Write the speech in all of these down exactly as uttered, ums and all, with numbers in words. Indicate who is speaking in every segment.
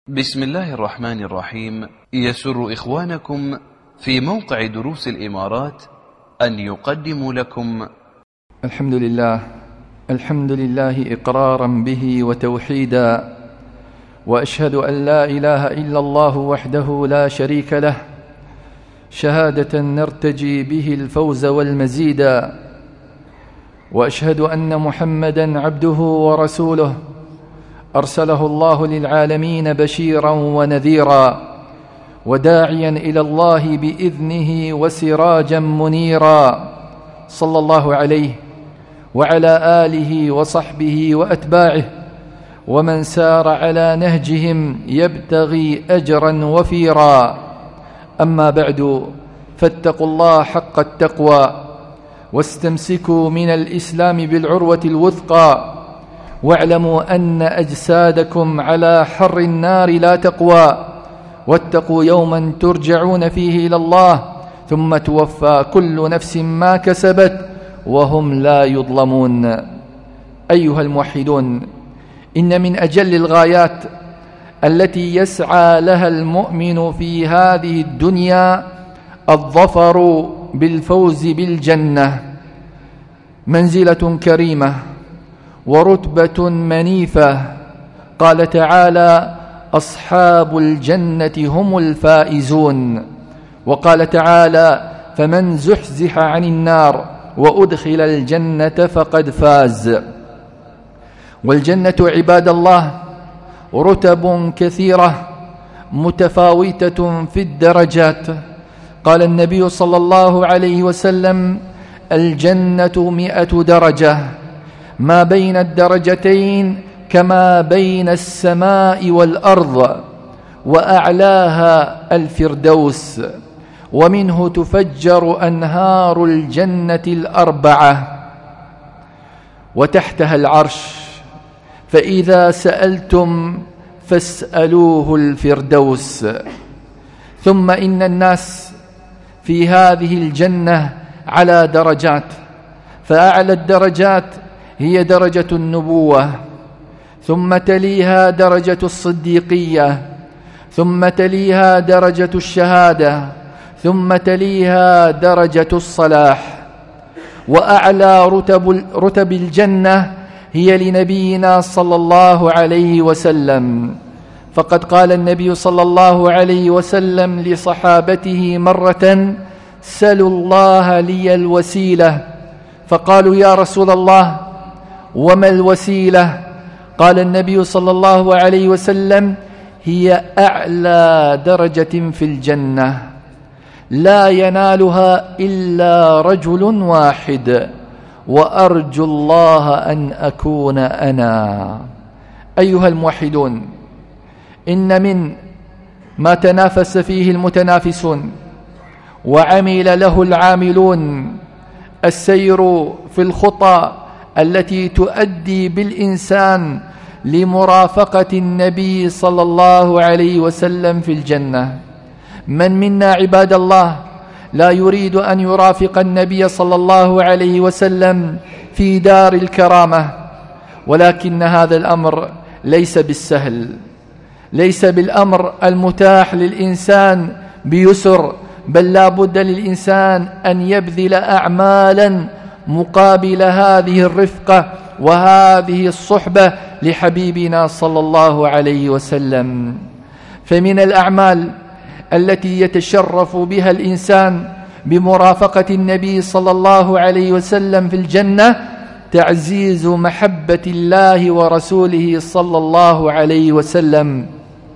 Speaker 1: بسم الله الرحمن الرحيم. يسر إخوانكم في موقع دروس الإمارات أن يقدموا لكم
Speaker 2: الحمد لله الحمد لله إقرارا به وتوحيدا، وأشهد أن لا إله إلا الله وحده لا شريك له، شهادة نرتجي به الفوز والمزيدا، وأشهد أن محمدا عبده ورسوله أرسله الله للعالمين بشيرا ونذيرا، وداعيا إلى الله بإذنه وسراجا منيرا، صلى الله عليه وعلى آله وصحبه وأتباعه ومن سار على نهجهم يبتغي أجرا وفيرا. أما بعد، فاتقوا الله حق التقوى واستمسكوا من الإسلام بالعروة الوثقى، واعلموا أن أجسادكم على حر النار لا تقوى، واتقوا يوما ترجعون فيه إلى الله ثم توفى كل نفس ما كسبت وهم لا يظلمون. أيها الموحدون، إن من أجل الغايات التي يسعى لها المؤمن في هذه الدنيا الظفر بالفوز بالجنة، منزلة كريمة ورتبة منيفة. قال تعالى: أصحاب الجنة هم الفائزون. وقال تعالى: فمن زحزح عن النار وأدخل الجنة فقد فاز. والجنة عباد الله رتب كثيرة متفاوتة في الدرجات. قال النبي صلى الله عليه وسلم: الجنة مئة درجة، ما بين الدرجتين كما بين السماء والأرض، وأعلاها الفردوس، ومنه تفجر أنهار الجنة الأربعة، وتحتها العرش، فإذا سألتم فاسألوه الفردوس. ثم إن الناس في هذه الجنة على درجات، فأعلى الدرجات هي درجة النبوة، ثم تليها درجة الصديقية، ثم تليها درجة الشهادة، ثم تليها درجة الصلاح. وأعلى رتب, رتب الجنة هي لنبينا صلى الله عليه وسلم، فقد قال النبي صلى الله عليه وسلم لصحابته مرة: سلوا الله لي الوسيلة. فقالوا: يا رسول الله، وما الوسيلة؟ قال النبي صلى الله عليه وسلم: هي أعلى درجة في الجنة لا ينالها إلا رجل واحد، وأرجو الله أن أكون أنا. أيها الموحدون، إن من ما تنافس فيه المتنافسون وعمل له العاملون السير في الخطى التي تؤدي بالإنسان لمرافقة النبي صلى الله عليه وسلم في الجنة. من منا عباد الله لا يريد أن يرافق النبي صلى الله عليه وسلم في دار الكرامة؟ ولكن هذا الأمر ليس بالسهل، ليس بالأمر المتاح للإنسان بيسر، بل لا بد للإنسان أن يبذل أعمالا مقابل هذه الرفقة وهذه الصحبة لحبيبنا صلى الله عليه وسلم. فمن الأعمال التي يتشرف بها الإنسان بمرافقة النبي صلى الله عليه وسلم في الجنة تعزيز محبة الله ورسوله صلى الله عليه وسلم،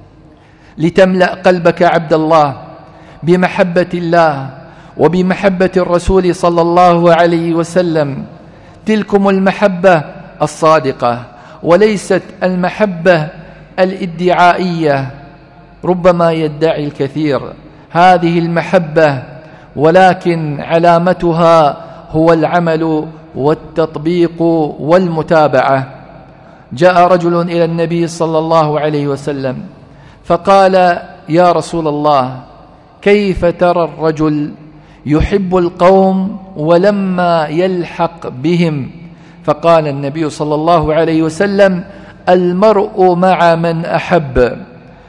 Speaker 2: لتملأ قلبك عبد الله بمحبة الله وبمحبة الرسول صلى الله عليه وسلم. تلكم المحبة الصادقة، وليست المحبة الادعائية، ربما يدعي الكثير هذه المحبة، ولكن علامتها هو العمل والتطبيق والمتابعة. جاء رجل إلى النبي صلى الله عليه وسلم فقال: يا رسول الله، كيف ترى الرجل يحب القوم ولما يلحق بهم؟ فقال النبي صلى الله عليه وسلم: المرء مع من أحب.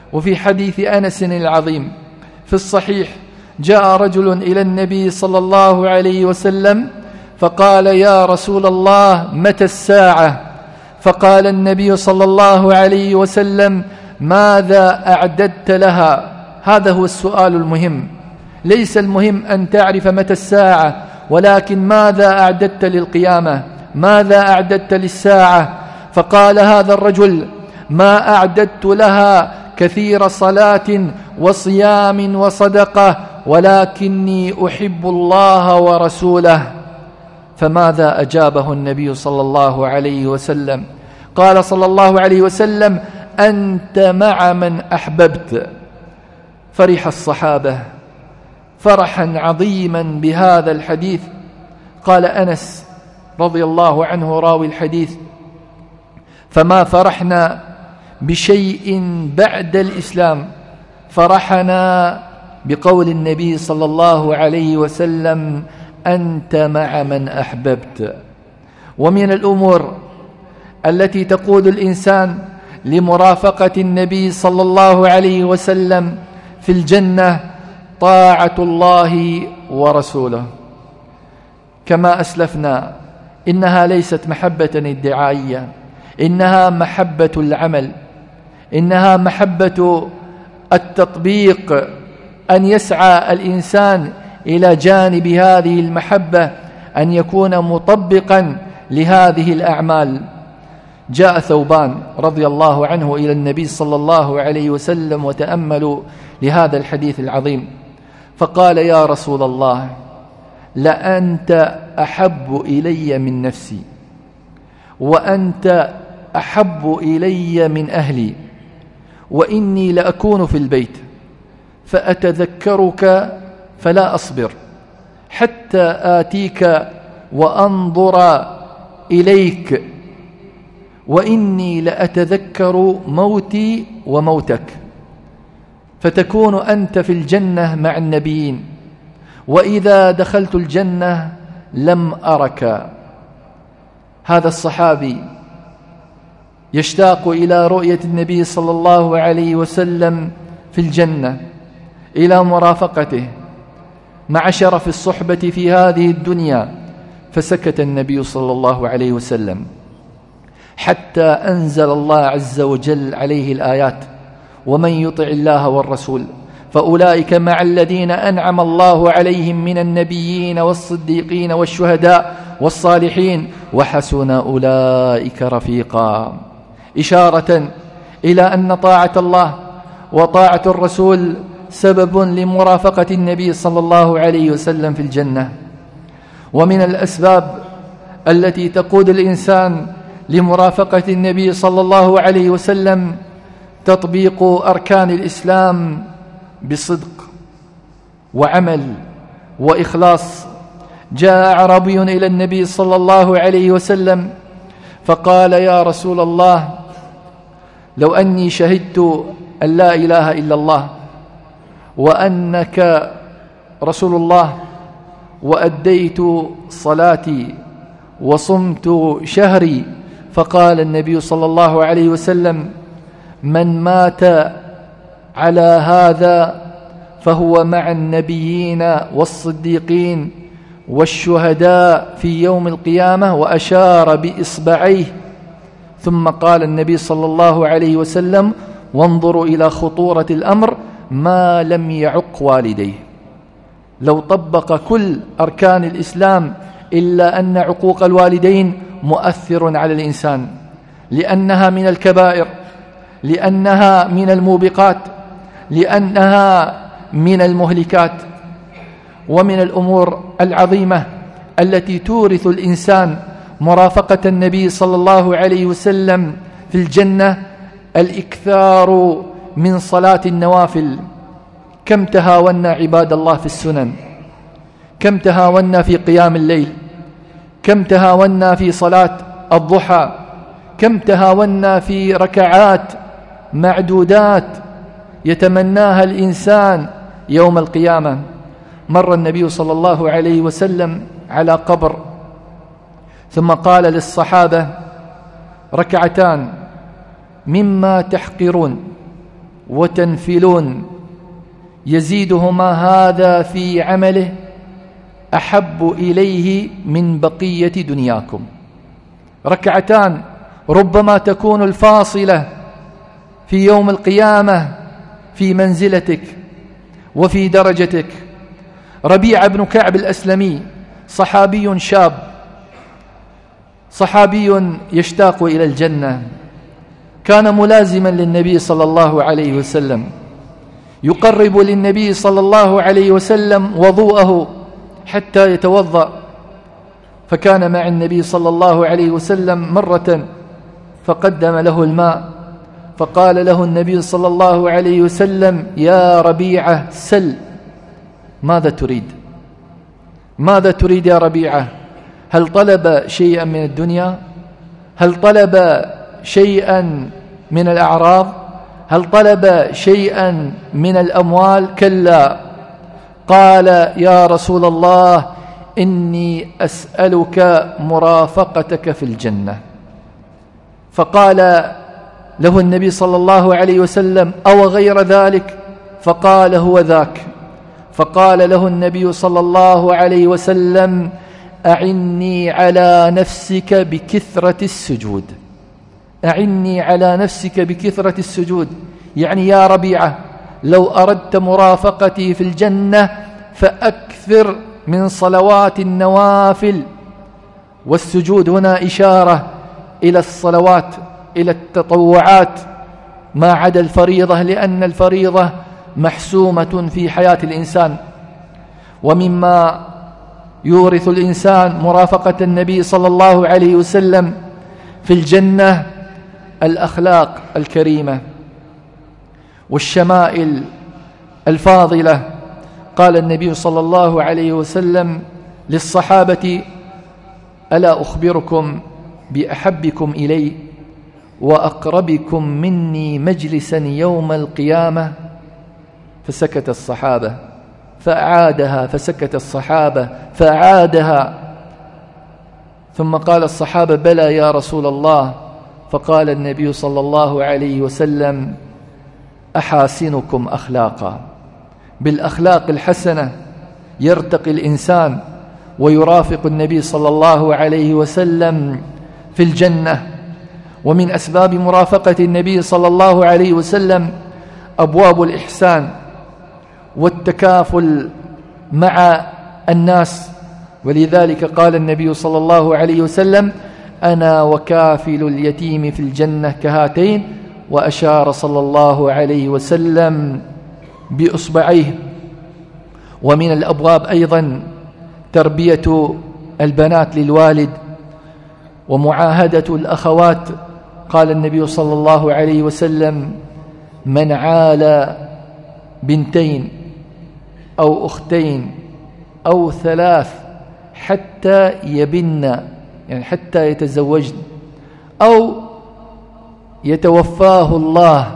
Speaker 2: وفي حديث أنس العظيم في الصحيح جاء رجل إلى النبي صلى الله عليه وسلم فقال: يا رسول الله، متى الساعة؟ فقال النبي صلى الله عليه وسلم: ماذا أعددت لها؟ هذا هو السؤال المهم. ليس المهم أن تعرف متى الساعة، ولكن ماذا أعددت للقيامة؟ ماذا أعددت للساعة؟ فقال هذا الرجل: ما أعددت لها كثير صلاة وصيام وصدقة، ولكني أحب الله ورسوله. فماذا أجابه النبي صلى الله عليه وسلم؟ قال صلى الله عليه وسلم: أنت مع من أحببت. فرح الصحابة فرحا عظيما بهذا الحديث. قال أنس رضي الله عنه راوي الحديث: فما فرحنا بشيء بعد الإسلام فرحنا بقول النبي صلى الله عليه وسلم: أنت مع من أحببت. ومن الأمور التي تقود الإنسان لمرافقة النبي صلى الله عليه وسلم في الجنة طاعة الله ورسوله. كما أسلفنا، إنها ليست محبة ادعائية، إنها محبة العمل، إنها محبة التطبيق، أن يسعى الإنسان إلى جانب هذه المحبة أن يكون مطبقا لهذه الأعمال. جاء ثوبان رضي الله عنه إلى النبي صلى الله عليه وسلم وتأملوا لهذا الحديث العظيم، فقال: يا رسول الله، لأنت أحب إلي من نفسي، وأنت أحب إلي من أهلي، وإني لأكون في البيت فأتذكرك فلا أصبر حتى آتيك وأنظر إليك، وإني لأتذكر موتي وموتك، فتكون أنت في الجنة مع النبيين، وإذا دخلت الجنة لم أرك. هذا الصحابي يشتاق إلى رؤية النبي صلى الله عليه وسلم في الجنة، إلى مرافقته مع شرف الصحبة في هذه الدنيا، فسكت النبي صلى الله عليه وسلم حتى أنزل الله عز وجل عليه الآيات: ومن يطع الله والرسول فأولئك مع الذين أنعم الله عليهم من النبيين والصديقين والشهداء والصالحين وحسن أولئك رفيقا. إشارة إلى أن طاعة الله وطاعة الرسول سبب لمرافقة النبي صلى الله عليه وسلم في الجنة. ومن الأسباب التي تقود الإنسان لمرافقة النبي صلى الله عليه وسلم تطبيق أركان الإسلام بصدق وعمل وإخلاص. جاء أعرابي إلى النبي صلى الله عليه وسلم فقال: يا رسول الله، لو أني شهدت أن لا إله إلا الله وأنك رسول الله وأديت صلاتي وصمت شهري. فقال النبي صلى الله عليه وسلم: من مات على هذا فهو مع النبيين والصديقين والشهداء في يوم القيامة، وأشار بإصبعيه. ثم قال النبي صلى الله عليه وسلم: وانظروا إلى خطورة الأمر ما لم يعق والديه. لو طبق كل أركان الإسلام إلا أن عقوق الوالدين مؤثر على الإنسان، لأنها من الكبائر، لأنها من الموبقات، لأنها من المهلكات. ومن الأمور العظيمة التي تورث الإنسان مرافقة النبي صلى الله عليه وسلم في الجنة الإكثار من صلاة النوافل. كم تهاونا عباد الله في السنن، كم تهاونا في قيام الليل، كم تهاونا في صلاة الضحى، كم تهاونا في ركعات معدودات يتمناها الإنسان يوم القيامة. مر النبي صلى الله عليه وسلم على قبر ثم قال للصحابة: ركعتان مما تحقرون، وتنفلون يزيدهما هذا في عمله أحب إليه من بقية دنياكم. ركعتان ربما تكون الفاصلة في يوم القيامة في منزلتك وفي درجتك. ربيعة بن كعب الأسلمي صحابي شاب، صحابي يشتاق إلى الجنة، كان ملازما للنبي صلى الله عليه وسلم، يقرب للنبي صلى الله عليه وسلم وضوءه حتى يتوضأ. فكان مع النبي صلى الله عليه وسلم مرة فقدم له الماء، فقال له النبي صلى الله عليه وسلم: يا ربيعة سل، ماذا تريد؟ ماذا تريد يا ربيعة؟ هل طلب شيئا من الدنيا؟ هل طلب شيئا من الأعراض؟ هل طلب شيئا من الأموال؟ كلا. قال: يا رسول الله إني أسألك مرافقتك في الجنة. فقال له النبي صلى الله عليه وسلم: أو غير ذلك؟ فقال: هو ذاك. فقال له النبي صلى الله عليه وسلم: أعني على نفسك بكثرة السجود. أعني على نفسك بكثرة السجود، يعني يا ربيعة لو أردت مرافقتي في الجنة فأكثر من صلوات النوافل. والسجود هنا إشارة إلى الصلوات، إلى التطوعات ما عدا الفريضة، لأن الفريضة محسومة في حياة الإنسان. ومما يورث الإنسان مرافقة النبي صلى الله عليه وسلم في الجنة الأخلاق الكريمة والشمائل الفاضلة. قال النبي صلى الله عليه وسلم للصحابة: ألا أخبركم بأحبكم إلي وأقربكم مني مجلسا يوم القيامة؟ فسكت الصحابة فأعادها، فسكت الصحابة فأعادها، ثم قال الصحابة: بلى يا رسول الله. فقال النبي صلى الله عليه وسلم: أحاسنكم أخلاقا. بالأخلاق الحسنة يرتقي الإنسان ويرافق النبي صلى الله عليه وسلم في الجنة. ومن أسباب مرافقة النبي صلى الله عليه وسلم أبواب الإحسان والتكافل مع الناس، ولذلك قال النبي صلى الله عليه وسلم: أنا وكافل اليتيم في الجنة كهاتين، وأشار صلى الله عليه وسلم بإصبعيه. ومن الأبواب أيضا تربية البنات للوالد ومعاهدة الأخوات. قال النبي صلى الله عليه وسلم: من عال بنتين أو أختين أو ثلاث حتى يبن، يعني حتى يتزوجن، أو يتوفاه الله،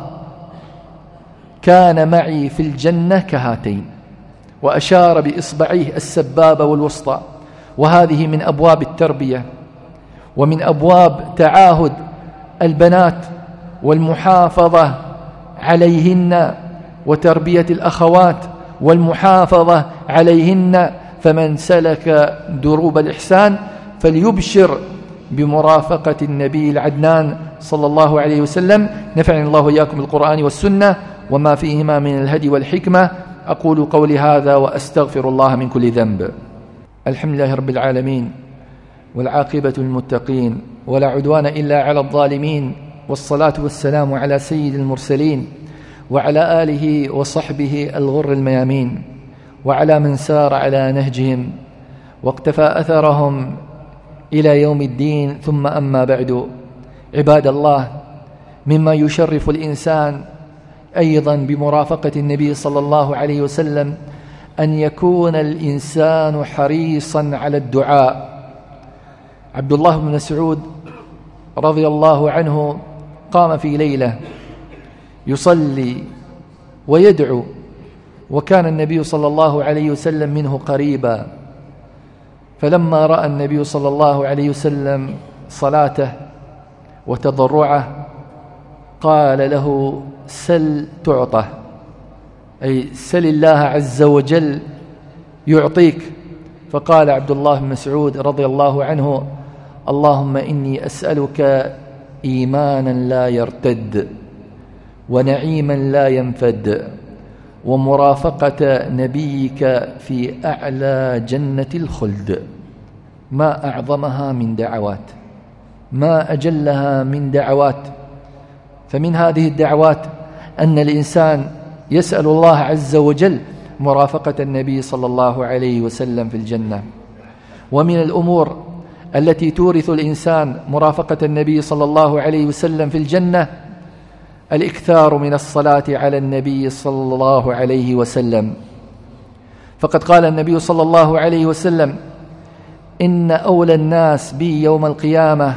Speaker 2: كان معي في الجنة كهاتين، وأشار بإصبعيه السبابة والوسطى. وهذه من أبواب التربية ومن أبواب تعاهد البنات والمحافظة عليهن وتربية الأخوات والمحافظة عليهن. فمن سلك دروب الإحسان فليبشر بمرافقة النبي العدنان صلى الله عليه وسلم. نفعني الله وإياكم بالقرآن والسنة وما فيهما من الهدي والحكمة. أقول قولي هذا وأستغفر الله من كل ذنب. الحمد لله رب العالمين، والعاقبة للمتقين، ولا عدوان إلا على الظالمين، والصلاة والسلام على سيد المرسلين وعلى آله وصحبه الغر الميامين، وعلى من سار على نهجهم واقتفى أثرهم إلى يوم الدين. ثم أما بعد، عباد الله، مما يشرف الإنسان أيضا بمرافقة النبي صلى الله عليه وسلم أن يكون الإنسان حريصا على الدعاء. عبد الله بن مسعود رضي الله عنه قام في ليلة يصلي ويدعو، وكان النبي صلى الله عليه وسلم منه قريبا. فلما رأى النبي صلى الله عليه وسلم صلاته وتضرعه قال له سل تعطى، أي سل الله عز وجل يعطيك. فقال عبد الله بن مسعود رضي الله عنه: اللهم إني أسألك إيمانا لا يرتد، ونعيما لا ينفد، ومرافقة نبيك في أعلى جنة الخلد. ما أعظمها من دعوات، ما أجلها من دعوات. فمن هذه الدعوات أن الإنسان يسأل الله عز وجل مرافقة النبي صلى الله عليه وسلم في الجنة. ومن الأمور التي تورث الإنسان مرافقة النبي صلى الله عليه وسلم في الجنة الإكثار من الصلاة على النبي صلى الله عليه وسلم. فقد قال النبي صلى الله عليه وسلم: إن أولى الناس بي يوم القيامة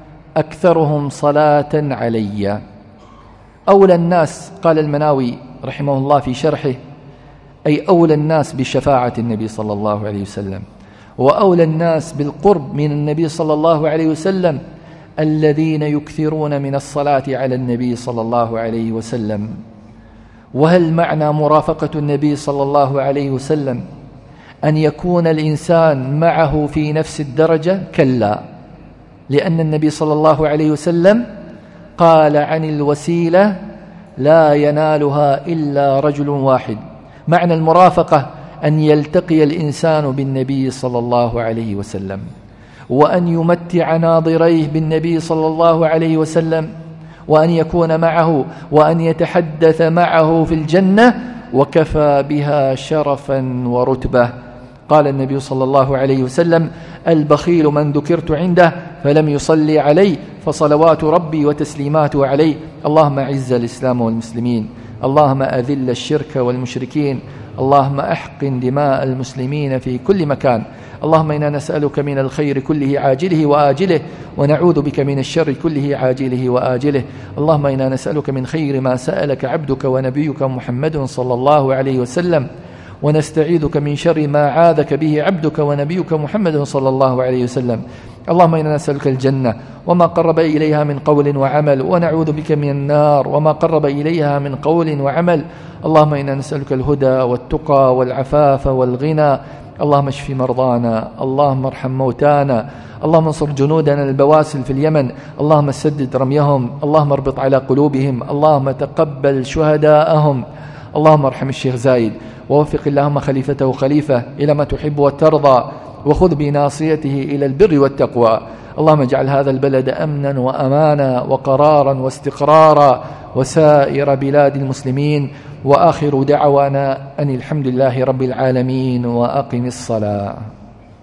Speaker 2: أكثرهم صلاة علي. أولى الناس، قال المناوي رحمه الله في شرحه، أي أولى الناس بشفاعة النبي صلى الله عليه وسلم، وأولى الناس بالقرب من النبي صلى الله عليه وسلم الذين يكثرون من الصلاة على النبي صلى الله عليه وسلم. وهل معنى مرافقة النبي صلى الله عليه وسلم أن يكون الإنسان معه في نفس الدرجة؟ كلا، لأن النبي صلى الله عليه وسلم قال عن الوسيلة: لا ينالها إلا رجل واحد. معنى المرافقة أن يلتقي الإنسان بالنبي صلى الله عليه وسلم، وأن يمتع ناظريه بالنبي صلى الله عليه وسلم، وأن يكون معه وأن يتحدث معه في الجنة، وكفى بها شرفا ورتبة. قال النبي صلى الله عليه وسلم: البخيل من ذكرت عنده فلم يصلي علي فصلوات ربي وتسليماته عليه. اللهم أعز الإسلام والمسلمين، اللهم أذل الشرك والمشركين، اللهم أحقن دماء المسلمين في كل مكان. اللهم إنا نسألك من الخير كله عاجله وآجله، ونعوذ بك من الشر كله عاجله وآجله. اللهم إنا نسألك من خير ما سألك عبدك ونبيك محمد صلى الله عليه وسلم، ونستعيذك من شر ما عاذك به عبدك ونبيك محمد صلى الله عليه وسلم. اللهم إنا نسألك الجنة وما قرب إليها من قول وعمل، ونعوذ بك من النار وما قرب إليها من قول وعمل. اللهم إنا نسألك الهدى والتقى والعفاف والغنى. اللهم اشف مرضانا، اللهم ارحم موتانا، اللهم انصر جنودنا البواسل في اليمن، اللهم سدد رميهم، اللهم اربط على قلوبهم، اللهم تقبل شهداءهم. اللهم ارحم الشيخ زايد، ووفق اللهم خليفته خليفة إلى ما تحب وترضى، وخذ بناصيته إلى البر والتقوى. اللهم اجعل هذا البلد أمنا وأمانا وقرارا واستقرارا، وسائر بلاد المسلمين. وآخر دعوانا أن الحمد لله رب العالمين، وأقم الصلاة.